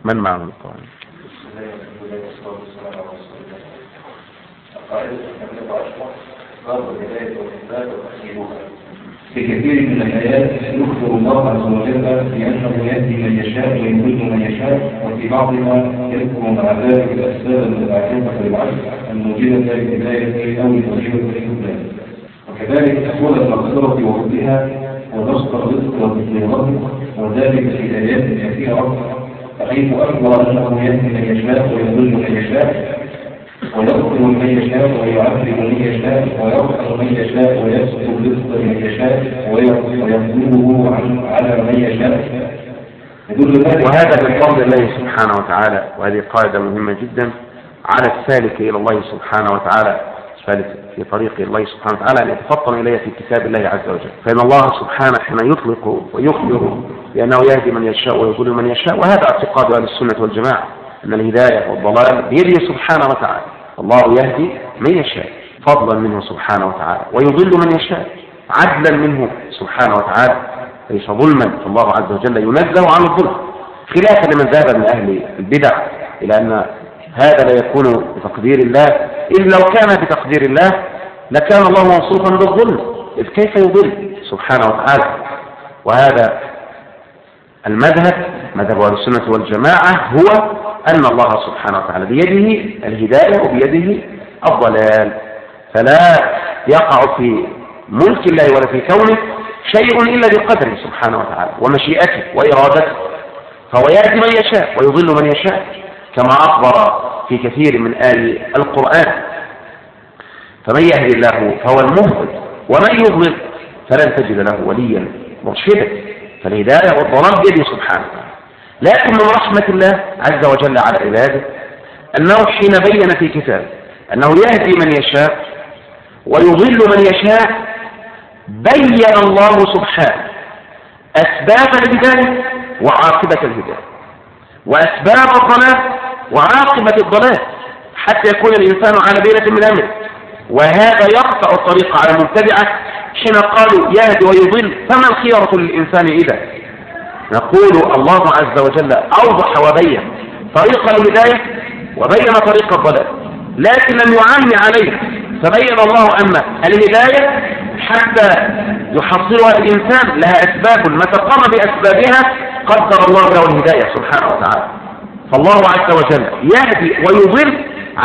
من معه القائل؟ في كثير من الآيات يخبر الله عز وجل بأنه يهدي من يشاء ويضل من يشاء، وفي بعضها يذكر مع ذلك الأسباب المتعلقة بالعجز الموجبة للهداية أو الموجبة للهدى، وكذلك أسباب المغفرة وردها ورزق الرزق والرزق، وذلك في آيات كثيرة، حيث أخبر أنه يهدي من يشاء ويضل من يشاء، ويغفر من يشاء ويعذب من يشاء، ويرحم من يشاء ويسقط الرزق من يشاء ويقبله على من يشاء. وهذا من فضل الله سبحانه وتعالى، وهذه قاعدة مهمة جدا على السالك إلى الله سبحانه وتعالى، السالك في طريق الله سبحانه وتعالى، أن يتفطن إليه في كتاب الله عز وجل. فإن الله سبحانه حين يطلق ويخبر بأنه يهدي من يشاء ويضل من يشاء، وهذا اعتقاد أهل السنة والجماعة، أن الهداية والضلال بيده سبحانه وتعالى. الله يهدي من يشاء فضلا منه سبحانه وتعالى، ويضل من يشاء عدلا منه سبحانه وتعالى، ليس ظلما، فالله عز وجل ينزه عن الظلم، خلافا لمن ذهب من أهل البدع إلى أن هذا لا يكون بتقدير الله، إذ لو كان بتقدير الله لكان الله موصوفا بالظلم، إذ كيف يضل سبحانه وتعالى. وهذا المذهب، مذهب أهل السنة والجماعة، هو أن الله سبحانه وتعالى بيده الهداية وبيده الضلال، فلا يقع في ملك الله ولا في كونه شيء إلا بقدره سبحانه وتعالى ومشيئته وإرادته، فهو يهدي من يشاء ويضل من يشاء كما أخبر في كثير من آيات القرآن. فمن يهدي الله فهو المهتد، ومن يضلل فلن تجد له وليا مرشدا، فالهداية والضلال بيده سبحانه وتعالى. لكن من رحمة الله عز وجل على عباده أنه حين بين في كتابه أنه يهدي من يشاء ويضل من يشاء، بين الله سبحانه أسباب الهداية وعاقبة الهداية، وأسباب الضلال وعاقبة الضلال، حتى يكون الإنسان على بينة من أمره. وهذا يقطع الطريق على المبتدعة حين قالوا يهدي ويضل، فما الخيرة للإنسان إذا؟ نقول الله عز وجل أوضح وبين طريق الهداية وبين طريق الضلال، لكن لم يعمي عليه، فبين الله أن الهداية حتى يحصلها الإنسان لها أسباب، متى قام بأسبابها قدر الله له الهداية سبحانه وتعالى. فالله عز وجل يهدي ويضل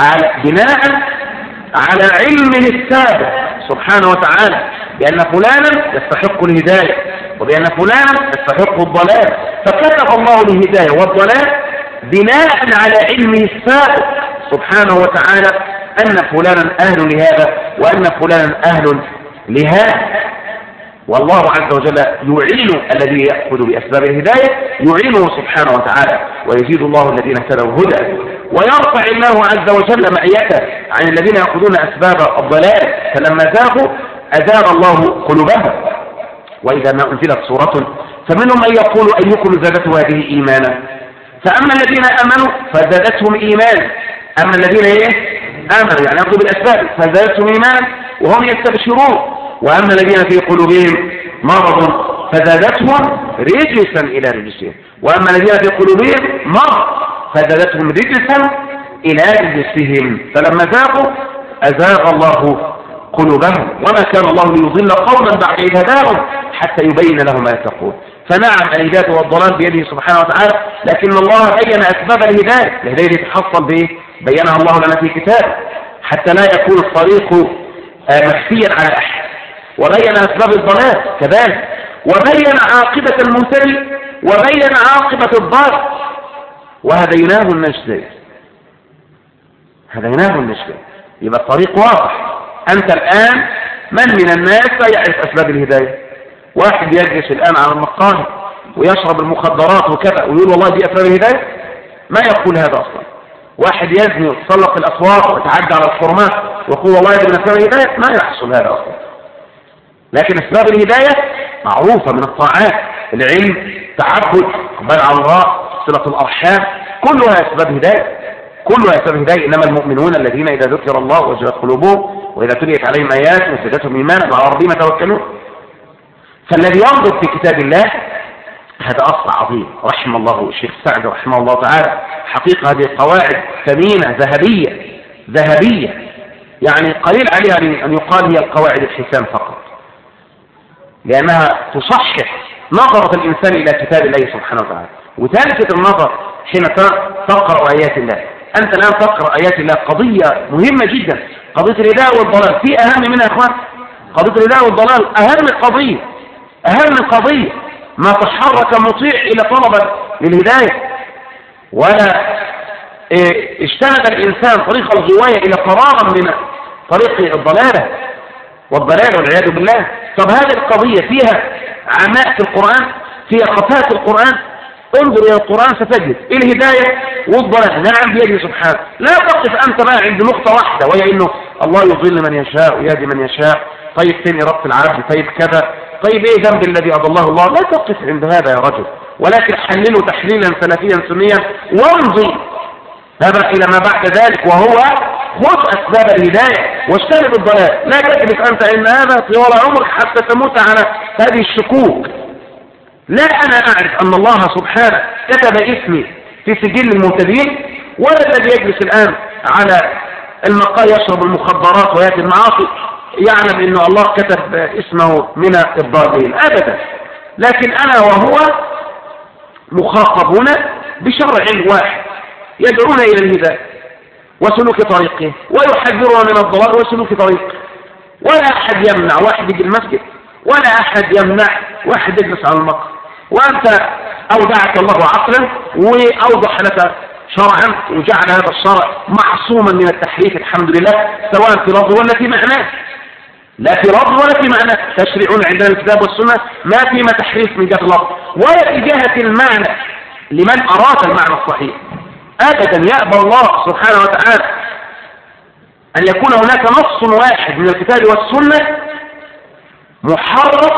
بناء على علمه السابق سبحانه وتعالى بأن فلانا يستحق الهداية وبأن فلانا يستحق الضلال، فكتب الله الهداية والضلال بناء على علمه السابق سبحانه وتعالى أن فلانا أهل لهذا وأن فلانا أهل لهذا. والله عز وجل يعين الذي يأخذ بأسباب الهداية، يعينه سبحانه وتعالى، ويزيد الله الذين اهتدوا هدى، ويرفع الله عز وجل معيته عن الذين يأخذون أسباب الضلال، فلما زاغوا أزاغ الله قلوبهم. وإذا ما أنزلت سورة فمنهم من يقول أيكم زادته هذه إيمانا، فأما الذين آمنوا فزادتهم إيمانا، أما الذين آمنوا يعني يأخذوا بالأسباب فزادتهم إيمانا وهم يستبشرون، وأما الذين في قلوبهم مرض فزادتهم رجسا إلى رجسهم، وأما الذين في قلوبهم مرض فزادتهم رجسا إلى رجسهم، فلما زاغوا أزاغ الله قلوبهم، وما كان الله ليضل قوما بعد إذ هداهم حتى يبين لهم ما يتقون. فنعم الهداية والضلال بيده سبحانه وتعالى، لكن الله بين أسباب الهداية. الهداية تحصل به بينها الله لنا في كتابه حتى لا يكون الطريق مخفيا على أحد، وبين أسباب الضلال كذلك، وبين عاقبة المهتدي وبين عاقبة الضال، وهديناه النجدين. هديناه النجدين، يبقى الطريق واضح. أنت الآن من الناس لا يعرف أسباب الهداية؟ واحد يجلس الآن على المقاهي ويشرب المخدرات وكذا ويقول والله دي أسباب الهداية؟ ما يقول هذا أصلا. واحد يزني ويتسلق الأسواق ويتعدى على الحرمات ويقول والله دي من أسباب الهداية؟ ما يحصل هذا أصلا. لكن أسباب الهداية معروفة من الطاعات، العلم، تعبد، إقبال على الله، صلة الأرحام، كلها أسباب هداية، كلها أسباب هداية. إنما المؤمنون الذين إذا ذكر الله وجلت قلوبهم وإذا تليت عليهم آيات زادتهم إيمانا وعلى ربهم يتوكلون. فالذي ينظر في كتاب الله هذا أصل عظيم. رحم الله الشيخ سعد رحمه الله تعالى. حقيقة هذه قواعد ثمينة ذهبية، يعني قليل عليها أن يقال هي القواعد الحسام فقط، لأنها تصحح نظرة الإنسان إلى كتاب الله سبحانه وتعالى وتلفت النظر حين تقرأ آيات الله. أنت الآن تقرأ آيات الله، قضية مهمة جدا، قضية الهداية والضلال. في أهم منها يا إخوان؟ قضية الهداية والضلال أهم قضية ما تحرك مطيع إلى طلب للهداية، ولا اجتنب الإنسان طريق الغواية إلى فرارا من طريق الضلالة والعياذ بالله. طب هذه القضية فيها عماء في القرآن، فيها خفاء في القرآن. انظر إلى القرآن ستجد الهداية والضلال نعم بيده سبحانه. لا تقف أنت بقى عند نقطة واحدة، وهي إنه الله يضل من يشاء ويهدي من يشاء. طيب فين رب العبد؟ طيب كذا، طيب ايه ذنب الذي أضله الله؟ لا تقف عند هذا يا رجل، ولكن حلله تحليلا سلفيا سنيا وامضي هذا إلى ما بعد ذلك، وهو خذ أسباب الهداية واجتنب الضلال. لا تجلس أنت إن هذا طوال عمرك حتى تموت على هذه الشكوك. لا أنا أعرف أن الله سبحانه كتب اسمي في سجل المهتدين، ولا الذي يجلس الآن على المقال يشرب المخدرات ويأتي المعاصي يعلم أن الله كتب اسمه من الضالين أبدا. لكن أنا وهو مخاطبون بشرع واحد يدعون إلى الهداية وسلوك طريقه، ويحذرون من الضلال وسلوك طريقه. ولا أحد يمنع واحد يجي المسجد، ولا أحد يمنع واحد يجلس على المقهى. وأنت أودعك الله عقلا وأوضح لك شرعا وجعل هذا الشرع معصوما من التحريف الحمد لله، سواء في لفظ ولا في معناه. لا في لفظ ولا في معناه. تشريعون عندنا الكتاب والسنة ما فيما تحريف من جهة اللفظ ولا في جهة المعنى لمن أراد المعنى الصحيح أبدا. يأبى الله سبحانه وتعالى أن يكون هناك نص واحد من الكتاب والسنة محرف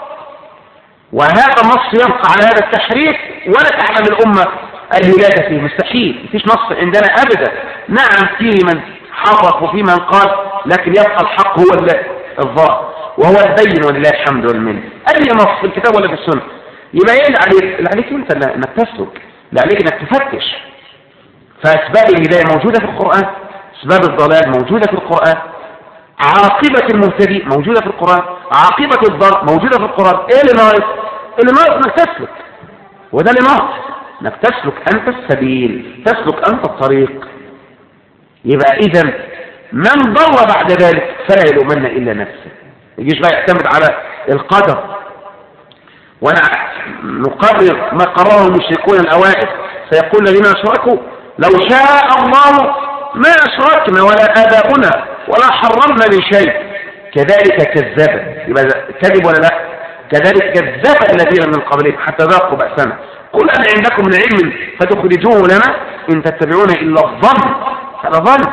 وهذا النص يبقى على هذا التحريف ولا تعلم الأمة الهداية فيه. مستحيل، مفيش نص عندنا أبدا. نعم فيه من حرف وفيه من قال، لكن يبقى الحق هو الظاهر وهو البين ولله الحمد والمنه. أي نص في الكتاب ولا في السنة. يبقى ايه اللي عليك انت انك تسلك، اللي عليك انك تفتش. فأسباب الهداية موجودة في القرآن، أسباب الضلال موجودة في القرآن، عاقبة المهتدي موجودة في القرآن، عاقبة الضال موجودة في القرآن. ايه اللي ناقص؟ اللي ناقص انك تسلك، وده اللي ناقص انك تسلك انت السبيل، تسلك انت الطريق. يبقى اذا من ضل بعد ذلك فلا يلومن الا نفسه. يجيش بقى يعتمد على القدر. وانا نقرر ما قرره المشركون الاوائل، سيقول الذين اشركوا لو شاء الله ما اشركنا ولا اباؤنا ولا حرمنا من شيء كذلك كذب. يبقى كذب ولا لا؟ كذلك كذب الذين من قبلهم حتى ذاقوا بأسنا. قل أن عندكم من علم فتخرجوه لنا إن تتبعون إلا الظن. هذا ظن.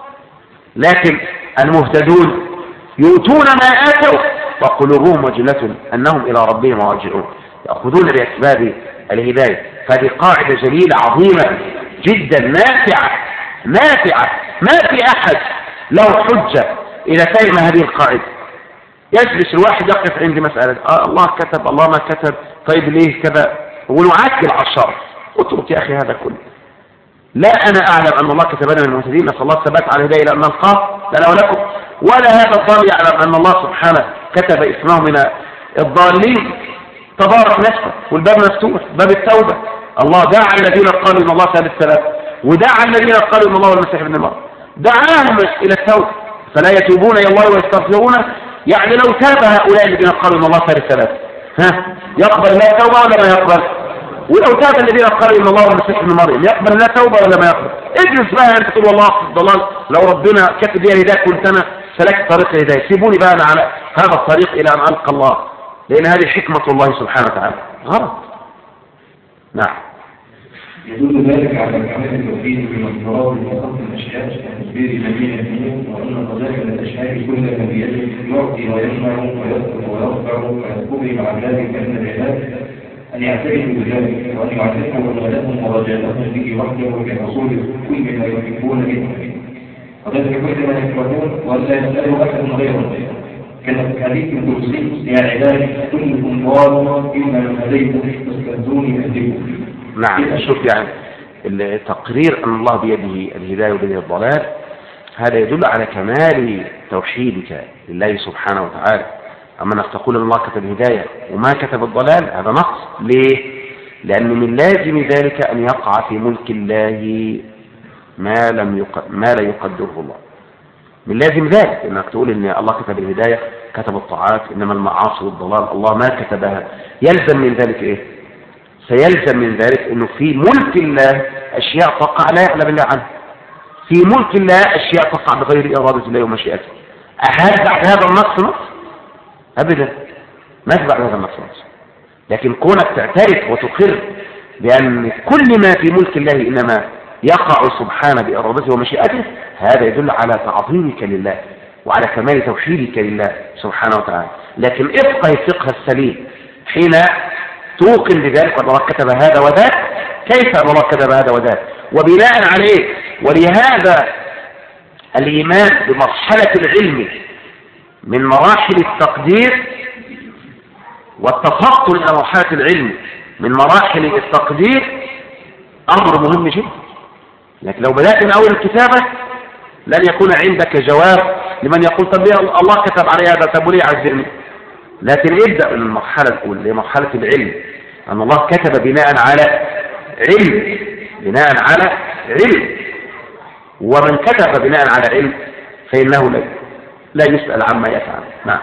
لكن المهتدون يؤتون ما آتوا وقلوبهم وجلة أنهم إلى ربهم راجعون، يأخذون بأسباب الهداية. هذه قاعدة جليلة عظيمة جدا نافعة. ما في أحد له حجة إذا فهم هذه القاعدة. يجلس الواحد يقف عند مسألة الله كتب الله ما كتب، طيب ليه كذا، ونعجل على الشرع. اترك يا أخي هذا كله. لا أنا أعلم أن الله كتبنا من المهتدين، نسأل الله الثبات على الهداية إلى أن نلقاه لنا ولكم، ولا هذا الضال يعلم أن الله سبحانه كتب اسمه من الضالين. تبارك نفسه والباب مفتوح، باب التوبة. الله دعا الذين قالوا إن الله ثالث ثلاثة، ودعا الذين قالوا إن الله هو المسيح ابن مريم، دعاهم إلى التوبة فلا يتوبون إلى الله ويستغفرونه. يعني لو تاب هؤلاء الذين قالوا إن الله ثالث ثلاثة يقبل الله توبة ولا ما يقبل؟ ولو تاب الذين قالوا إن الله هو المسيح ابن مريم يقبل الله توبة ولا ما يقبل؟ اجلس بقى أنت تقول والله في الضلال، لو ربنا كتب لي الهداية كنت أنا سلكت طريق الهداية، سيبوني بقى أنا على هذا الطريق إلى أن ألقى الله، لأن هذه حكمة الله سبحانه وتعالى. غلط. نعم. يدل ذلك على كمال التوحيد بمنظورات وخط الاشياء وتدبير جميع الدين، وان قضايا الاشياء كلها بيده يعطي ويمنع ويذكر ويرفع ويذكر مع ذلك ان العباد ان يعترفوا بذلك وان يعرفوا غلبهم ورجالهم به وحده كرسول كل ما يحبون منه وذلك كل ما يكرهون ولا يسألوا احد غيره. كما في حديث القدسي يا عبادي كلكم ضال إلا من هديتم فاستهدوني أهدكم. نعم. شوف يعني التقرير أن الله بيده الهداية وبيده الضلال، هذا يدل على كمال توحيدك لله سبحانه وتعالى. أما أنك تقول أن الله كتب الهداية وما كتب الضلال هذا نقص. ليه؟ لأن من لازم ذلك أن يقع في ملك الله ما لا يقدره الله. من لازم ذلك أنك تقول أن الله كتب الهداية كتب الطاعات، إنما المعاصي والضلال الله ما كتبها. يلزم من ذلك إيه؟ سيلزم من ذلك أنه في ملك الله أشياء تقع لا يعلم الله عنها. في ملك الله أشياء تقع بغير إرادة الله ومشيئته. أهل بعد هذا النص نص؟ أبدا ما بعد هذا النص نص. لكن كونك تعترف وتقر بأن كل ما في ملك الله إنما يقع سبحانه بإرادته ومشيئته، هذا يدل على تعظيمك لله وعلى كمال توحيدك لله سبحانه وتعالى. لكن افقه الفقه السليم حين توقن بذلك أن الله كتب هذا وذاك. كيف أن الله كتب هذا وذاك؟ وبناء عليه. ولهذا الإيمان بمرحلة العلم من مراحل التقدير، والتفطن إلى مرحلة العلم من مراحل التقدير أمر مهم جدا. لكن لو بدأت من أول الكتابة لن يكون عندك جواب لمن يقول طب ليه الله كتب علي هذا، طب وليه عذبني؟ لكن ابدأ من المرحلة الأولى لمرحلة العلم أن الله كتب بناء على علم، بناء على علم. ومن كتب بناء على علم فإنه لا يسأل عما يفعل. نعم.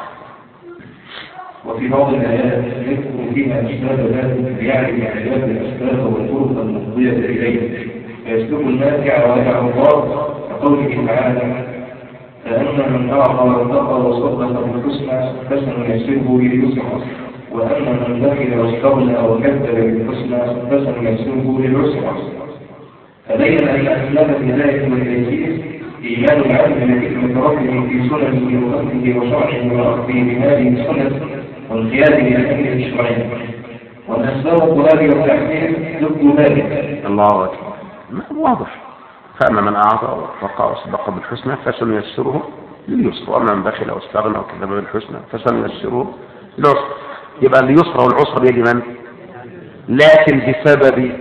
وفي بعض الآيات يذكر فيها أسباب ذلك يعني علاج الأسباب والطرق المفضية إليه فيسلك النافع ويدع الله كقوله تعالى فأما من أعطى واتقى وصدق بالحسنى فسنيسره لليسرى وأما من بخل واستغنى وكذب بالحسنى فسنيسره للعسرى. فبين أن أسباب الهداية والتيسير إيمان العبد بمتركه في سننه وأمره وشرعه وأخذه بهذه السنن والقيام بأمره الشرعي، والأسباب الضلال والتحقيق ضد ذلك. الله أكبر. واضح. فأما من أعطى واتقى وصدق بالحسنى فسنيسره لليسر، وأما من بخل واستغنى وكذب بالحسنى فسنيسره للعسر. يبقى اليسر والعسر بيد من؟ لكن بسبب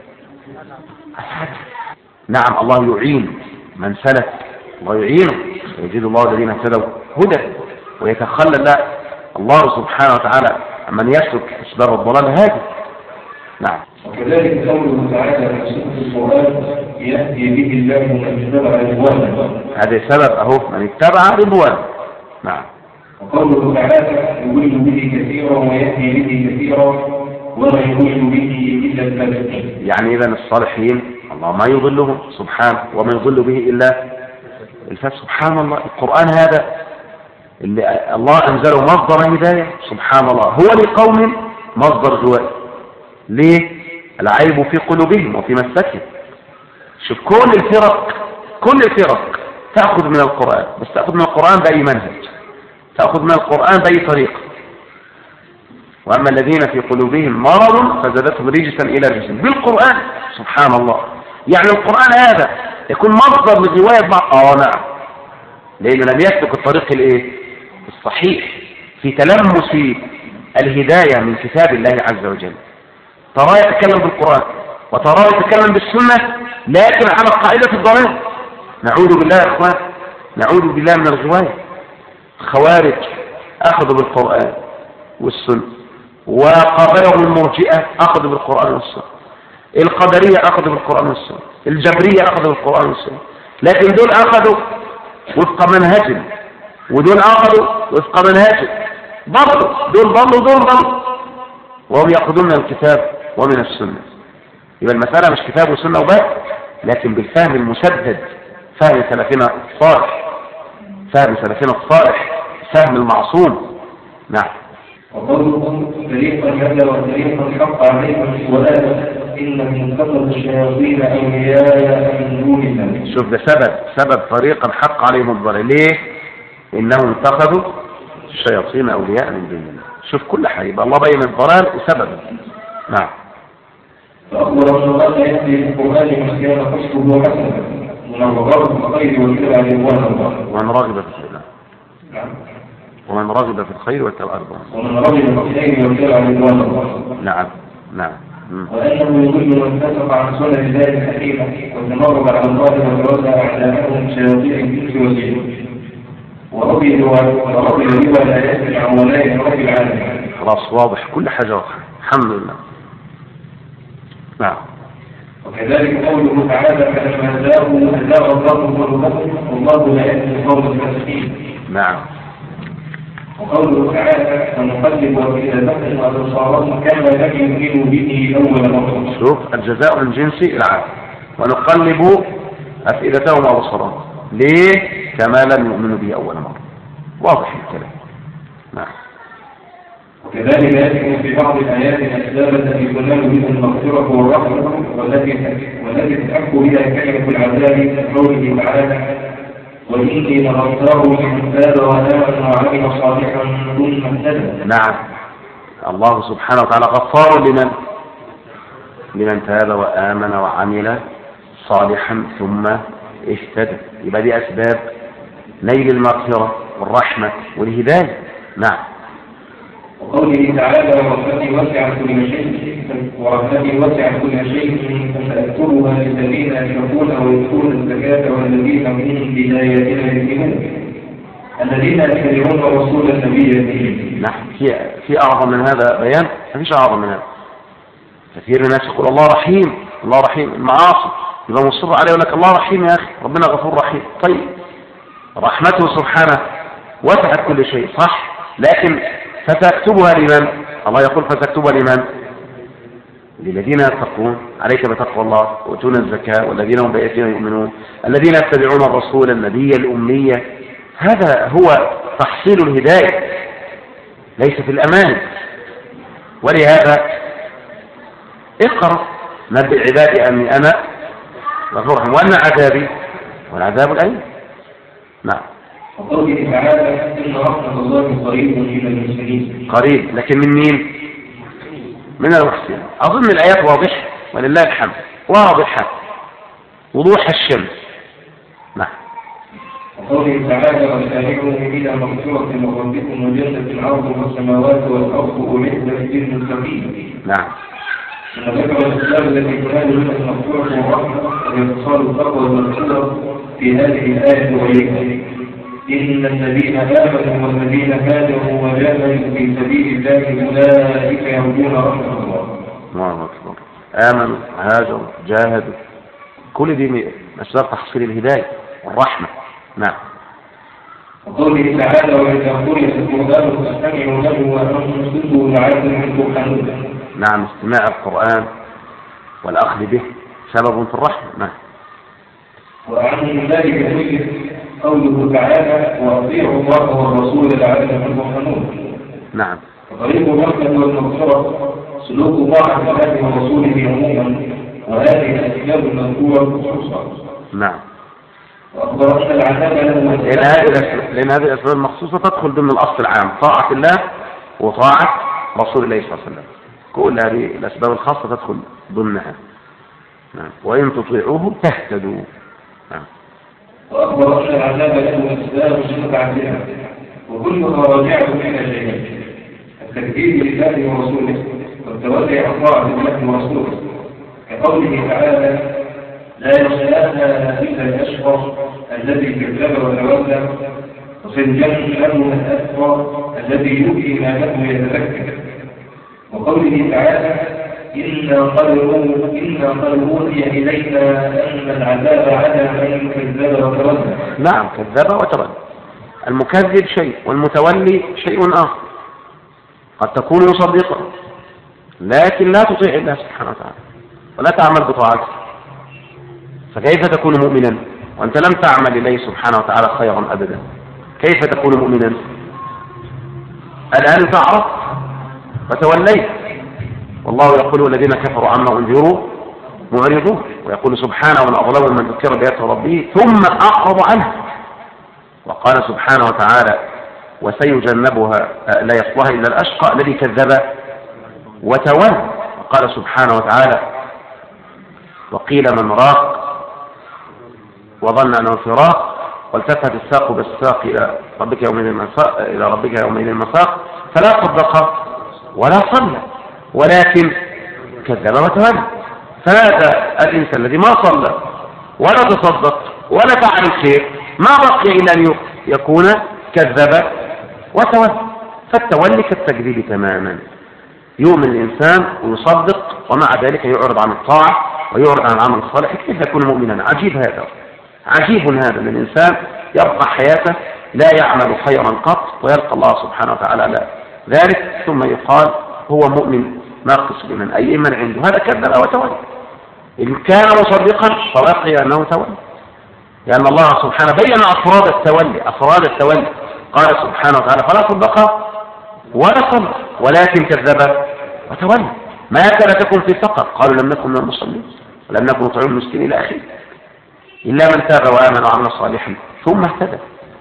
نعم الله يعين من سلك، الله يعينه ويجد الله الذين اهتدوا هدى، ويتخلى الله سبحانه وتعالى من يسلك اسباب الضلال هذه. نعم. وكذلك قوله تعالى في سورة القرآن يهدي به الله من اتبع رضوانه، هذا سبب اهو من اتبع رضوانه. نعم. وقوله تعالى يضل به كثيرا ويهدي به كثيرا وما يضل به الا الفاسقين. يعني اذا الصالحين الله ما يضلهم سبحانه، وما يضل به الا الفاسق. سبحان الله. القرآن هذا اللي الله انزله مصدر هدايه سبحان الله هو لقوم مصدر غواء. ليه؟ العيب في قلوبهم وفي مسكهم. شوف كل الفرق تأخذ من القرآن، بس تأخذ من القرآن بأي منهج، تأخذ من القرآن بأي طريقة. وأما الذين في قلوبهم مرض فزادتهم رجسا إلى رجس بالقرآن. سبحان الله. يعني القرآن هذا يكون مصدر للرواية مع نعم، لأنه لم يسلك الطريق الصحيح في تلمس الهداية من كتاب الله عز وجل. تراه يتكلم بالقرآن وتراه يتكلم بالسنة، لكن على قاعدة الضلال. نعوذ بالله يا اخوان، نعوذ بالله من الغواية. الخوارج أخذوا بالقرآن والسنة، وقابلهم المرجئة أخذوا بالقرآن والسنة، القدرية أخذوا بالقرآن والسنة، الجبرية أخذوا بالقرآن والسنة. لكن دول أخذوا وفق منهج، ودول أخذوا وفق منهج. دول ضلوا وهم يأخذون من الكتاب ومن السنة. يبقى المسألة مش كتاب وسنة وبس، لكن بالفهم المسدد، فهم سلفنا الصالح، فهم المعصوم. نعم. وقولهم فريقا هدى وفريقا حق عليهم ولا إنهم اتخذوا الشياطين أولياء من دون الله. شوف ده سبب فريقا حق عليهم الضلال. ليه؟ إنهم اتخذوا الشياطين أولياء من دون الله. شوف كل حاجة يبقى الله بين الضلال وسبب. نعم. فأخبر أن الله يأتي بالقرآن من كان قصده حسنا من الرغبة في الخير والكبر عن الله. ومن راغب في الله. نعم. ومن رغب في الخير واتبع رضوان الله. نعم نعم. وأنه يضل من فسق عن سنن الله الحكيمة وتمرد على الله وتولى أعداءهم شياطين الإنس والجن ورضي بما لا يسمع ولا رب العالمين. خلاص واضح كل حاجة واضحة الحمد لله. نعم. وكذلك قوله تعالى فلما زاغوا أزاغ الله قلوبهم والله لا يهدي القوم الفاسقين. نعم. وقوله تعالى فنقلب أفئدتهم وأبصارهم كما لم يؤمنوا به أول مرة. شوف الجزاء من جنس العمل. ونقلب أفئدتهم وأبصارهم ليه؟ كما لم يؤمنوا به أول مرة. واضح الكلام. نعم. وكذلك يأتي في بعض الآيات الأسباب التي تنال بها المغفرة والرحمة والتي تحق بها كلمة العذاب كقوله تعالى وإني لغفار لمن تاب وآمن وعمل صالحا ثم اهتدى. نعم. الله سبحانه وتعالى غفار لمن تاب وآمن وعمل صالحا ثم اهتدى. يبقى دي أسباب نيل المغفرة والرحمة والهداية. نعم. وقوله تعالى ورحمتي وسعت كل شيء فسأكتبها للذين يشركون ويؤتون الزكاة والذين هم بآياتنا يؤمنون الذين يتبعون الرسول النبي الكريم. نعم. في أعظم من هذا بيان؟ ما فيش أعظم من هذا. كثير من الناس يقول الله رحيم الله رحيم، المعاصي يبقى مصر عليه يقول لك الله رحيم يا أخي ربنا غفور رحيم. طيب رحمته سبحانه وسعت كل شيء صح، لكن فتكتبها لمن؟ الله يقول فتكتبها لمن؟ للذين يتقون عليك بتقوى الله ويؤتون الزكاة والذين هم بآياتنا يؤمنون الذين يتبعون الرسول النبي الأمية. هذا هو تحصيل الهداية ليس في الأمان. ولهذا اقرأ نبئ عبادي أني أنا غفور رحيم وأن عذابي والعذاب الأليم. نعم. وقوله تعالى إن رحمة الله قريب من المحسنين. قريب لكن من مين؟ من المحسنين. أظن الآيات واضحة ولله الحمد واضحة وضوح الشمس. نعم. وقوله تعالى وسارعوا إلى مغفرة من ربكم وجنة عرضها السماوات والأرض أعدت للمتقين. نعم. وذكر الأسباب التي تنال بها المغفرة والرحمة واتصال التقوى والمغفرة في هذه الآية وغيرها. إن الذين آمنوا والذين هاجروا وجاهدوا في سبيل الله أولئك يرجون رحمة الله. الله أكبر. آمنوا هاجروا جاهدوا كل دي من أسباب تحصيل الهداية والرحمة. نعم. وقوله تعالى وإذا قرئ القرآن فاستمعوا له وأنصتوا لعلكم ترحمون. نعم. استماع القرآن والأخذ به سبب في الرحمة. نعم. وعن ذلك قوله تعالى وأطيعوا الله والرسول لعلكم ترحمون. نعم. وطريق الرحمة والمغفرة سلوك طاعة الله ورسوله عموما وهذه الأسباب المذكورة خصوصا. نعم. وأخبر أن العذاب له لأن هذه الأسباب المخصوصة تدخل ضمن الأصل العام طاعة الله وطاعة رسول الله صلى الله عليه وسلم. كل هذه الأسباب الخاصة تدخل ضمنها. نعم. وإن تطيعوه تهتدوا. نعم. وأخبر أن العذاب له أسباب متعددة وكلها راجعة إلى شيئين: التكذيب لله ورسوله والتولي عن طاعة الله ورسوله، كقوله تعالى لا يصلاها إلا الأشقى الذي كذب وتولى وسيجنبها الأتقى الذي يؤتي ماله يتذكر، وقوله تعالى إنا قد أوحي إلينا أن العذاب على من كذب وتولى. نعم. كذب وتولى. المكذب شيء والمتولي شيء آخر. قد تكون مصدقا لكن لا تطيع الله سبحانه وتعالى ولا تعمل بطاعته، فكيف تكون مؤمنا وأنت لم تعمل لله سبحانه وتعالى خيرا أبدا؟ كيف تكون مؤمنا؟ الآن تعرف وتوليت. والله يقول الذين كفروا عما أنذروا معرضون، ويقول سبحانه ومن أظلم من ذكر بآيات ربه ثم أعرض عنه. وقال سبحانه وتعالى وسيجنبها لا يصلها إلا الأشقى الذي كذب وتولى. وقال سبحانه وتعالى وقيل من راق وظن أنه فراق والتفت الساق بالساق إلى ربك يومئذ المساق، فلا صدق ولا صلى ولكن كذب وتولى. فهذا الإنسان الذي ما صلى ولا تصدق ولا فعل الخير ما بقي إلا أن يكون كذب وتولى. فالتولي كالتكذيب تماما، يؤمن الإنسان ويصدق ومع ذلك يعرض عن الطاعة ويعرض عن العمل الصالح. كيف يكون مؤمنا؟ عجيب هذا، عجيب هذا، من الإنسان يبقى حياته لا يعمل خيرا قط ويلقى الله سبحانه وتعالى على ذلك ثم يقال هو مؤمن ناقص الإيمان، أي إيمان عنده؟ هذا كذب وتولى. إن كان مصدقا فبقي أنه تولى، لأن الله سبحانه بين أفراد التولي، قال سبحانه وتعالى فلا صدق ولا صلى ولكن كذب وتولى. ما سلككم في سقر؟ قالوا لم نكن من المصلين ولم نكن نطعم المسكين إلى آخره، إلا من تاب وآمن وعمل صالحا ثم اهتدى.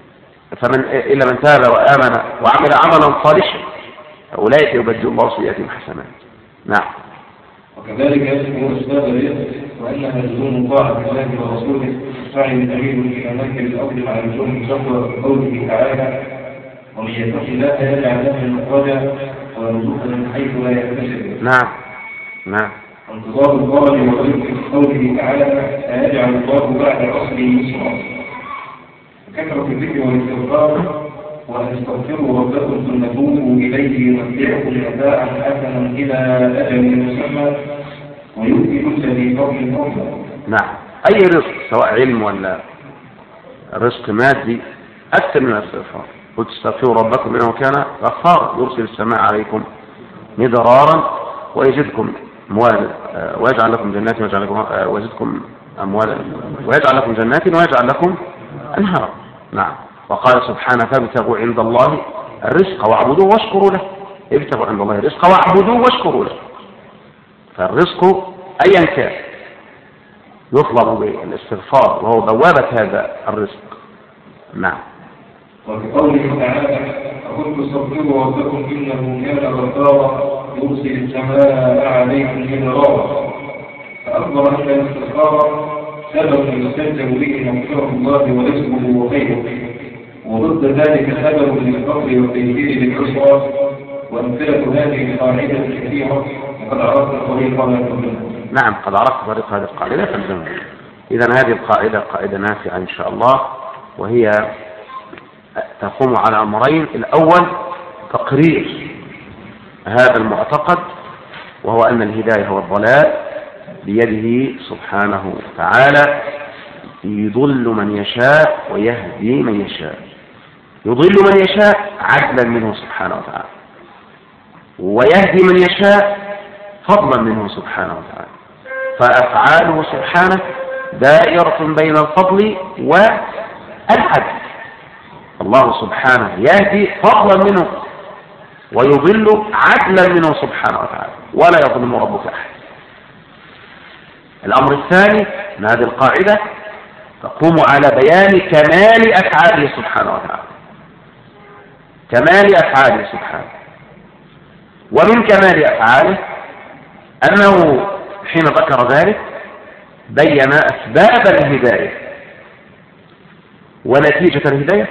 إلا من تاب وآمن وعمل عملا صالحا أولئك يبدل الله سيئاتهم حسنات. نعم. وكذلك يجب أسباب الرزق وأنها لزوم طاعة الله ورسوله سعي أمين إلى مركب الأرض مع لزوم تقوى قوله تعالى ومن يتق الله يجعل له مخرجا ويرزقه من حيث لا يحتسب. نعم. وانتظار الفرج والرزق قوله تعالى سيجعل الله بعد عسره يسرا. كثرة الذكر والاستغفار وأن استغفروا ربكم ثم توبوا إليه يمتعكم متاعا حسنا إلى أجل مسمى ويؤتي كل ذي فضل فضلا. نعم. أي رزق سواء علم ولا رزق مادي أكثر من الاستغفار. قلت استغفروا ربكم إنه كان غفارا يرسل السماء عليكم مدرارا ويزدكم أموالا ويجعل لكم جنات ويزدكم أموالا ويجعل لكم جنات ويجعل لكم أنهارا. نعم. وقال سبحانه فابتغوا عند الله الرزق واعبدوه واشكروا له. ابتغوا عند الله الرزق واعبدوه واشكروا له. فالرزق أيا كان يطلب بالاستغفار وهو بوابة هذا الرزق. نعم. وبقوله تعالى فقلت استغفروا ربكم إنه كان غفارا يرسل السماء عليكم مدرارا. فأخبر أن الاستغفار سبب يستلزم به مغفرة الله ورزقه وخيره، وضد ذلك سبب للفقر والتيسير للعسرى. وأمثلة هذه القاعدة كثيرة وقد عرفت طريق هذا القاعدة. نعم قد عرفت طريق هذه القاعدة فالزمها. إذن هذه القاعدة قاعدة نافعة إن شاء الله، وهي تقوم على أمرين. الأول تقرير هذا المعتقد وهو أن الهداية هو الضلال بيده سبحانه وتعالى، يضل من يشاء ويهدي من يشاء. يضل من يشاء عدلا منه سبحانه وتعالى، ويهدي من يشاء فضلا منه سبحانه وتعالى. فأفعاله سبحانه دائرة بين الفضل والعدل. الله سبحانه يهدي فضلا منه ويضل عدلا منه سبحانه وتعالى، ولا يظلم ربك أحد. الأمر الثاني من هذه القاعدة تقوم على بيان كمال أفعاله سبحانه وتعالى، كمال أفعاله سبحانه. ومن كمال أفعاله أنه حين ذكر ذلك بين أسباب الهداية ونتيجة الهداية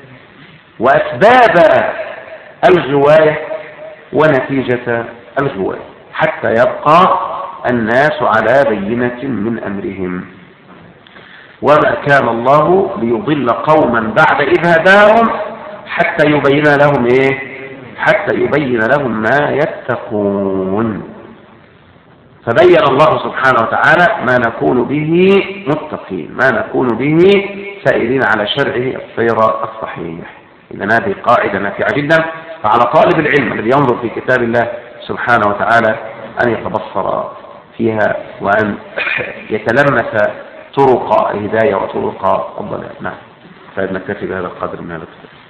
وأسباب الغواية ونتيجة الغواية، حتى يبقى الناس على بينة من أمرهم. وما كان الله ليضل قوما بعد إذ هداهم حتى يبين لهم حتى يبين لهم ما يتقون. فبين الله سبحانه وتعالى ما نكون به متقين، ما نكون به سائرين على شرعه الصراط الصحيح. إذن هذه قاعدة نافعة جدا، فعلى طالب العلم الذي ينظر في كتاب الله سبحانه وتعالى أن يتبصر فيها وأن يتلمس طرق الهداية وطرق الضلال. نعم. فنكتفي بهذا القدر من هذا الكتاب.